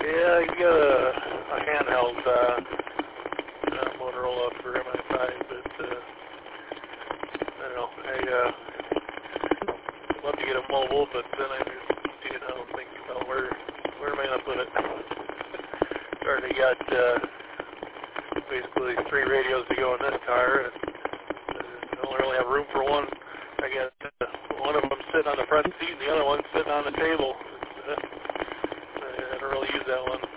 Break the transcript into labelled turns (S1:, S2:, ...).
S1: Yeah, you got a handheld Motorola for MI5, but I don't know. I'd love to get a mobile, but then I don't think about where am I going to put it. Already got basically 3 radios to go in this car, and I don't really have room for one. I got one of them sitting on the front seat, and the other one sitting on the table. I don't really use that one.